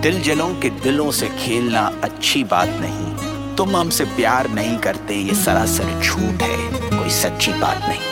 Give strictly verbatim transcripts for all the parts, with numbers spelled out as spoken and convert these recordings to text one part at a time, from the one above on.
जिलजिलों के दिलों से खेलना अच्छी बात नहीं। तुम हमसे प्यार नहीं करते, ये सरासर झूठ है, कोई सच्ची बात नहीं।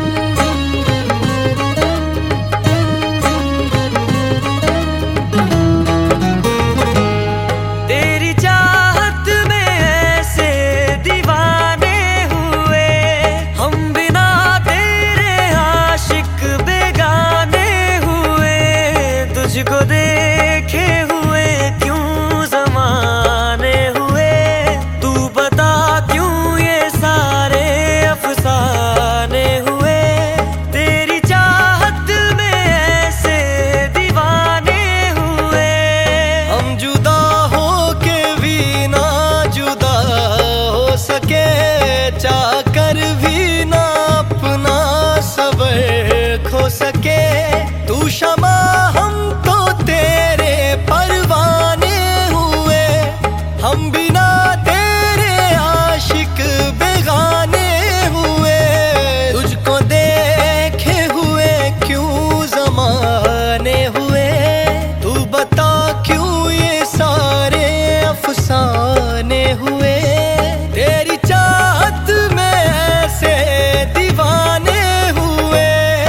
तुझको देखे हुए क्यों ज़माने हुए, तू बता क्यों ये सारे अफसाने हुए। तेरी चाहत में ऐसे दीवाने हुए, हम जुदा हो के भी ना जुदा हो सके, चाह कर भी ना अपना सबर खो सके। तू शमा हम तो तेरे परवाने हुए, हम बिना तेरे आशिक बेगाने हुए। तुझको देखे हुए क्यों ज़माने हुए, तू बता क्यों ये सारे अफसाने हुए। तेरी चाहत में ऐसे दीवाने हुए।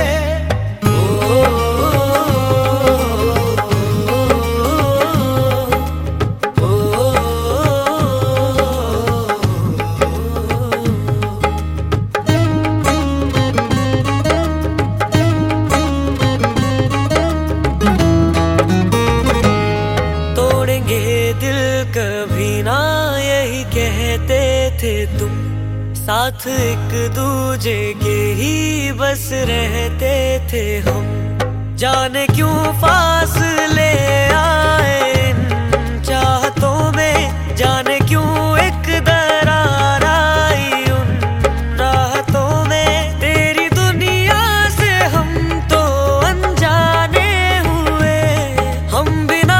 दिल कभी ना यही कहते थे तुम, साथ एक दूजे के ही बस रहते थे हम। जाने क्यों फासले आए इन चाहतों में, जाने क्यों एक दरार आई उन राहतों में। तेरी दुनिया से हम तो अनजाने हुए, हम बिना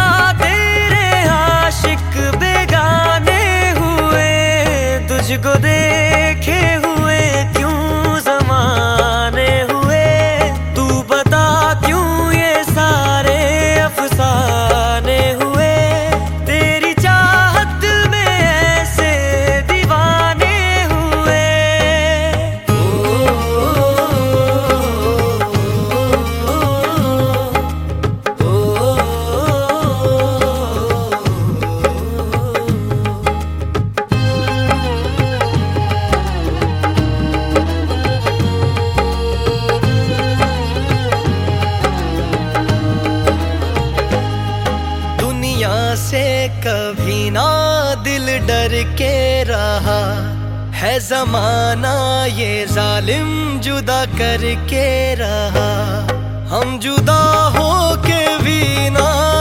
बेगाने हुए। तुझको देखे हुए क्यों ज़माने हुए, तू बता क्यों ये सारे अफसाने हुए। तेरी चाहत में ऐसे दीवाने हुए। ओ, ओ, से कभी ना दिल डर के रहा है, ज़माना ये जालिम जुदा करके रहा। हम जुदा हो के भी ना